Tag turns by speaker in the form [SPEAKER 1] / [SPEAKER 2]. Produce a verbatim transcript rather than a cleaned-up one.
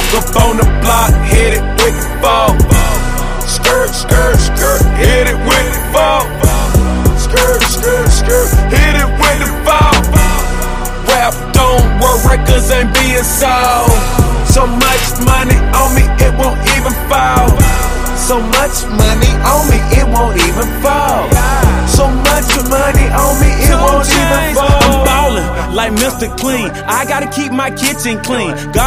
[SPEAKER 1] up on the block, hit it with the ball. Skirt, skirt, skirt, hit it with the ball. Skirt, skirt, skirt, hit it with the ball. Rap don't work, records ain't being sold. So much money on me, it won't even fall. So much money on me, it won't even fall. So much money on me, it won't even fall.
[SPEAKER 2] I'm ballin' like Mister Clean. I gotta keep my kitchen clean. God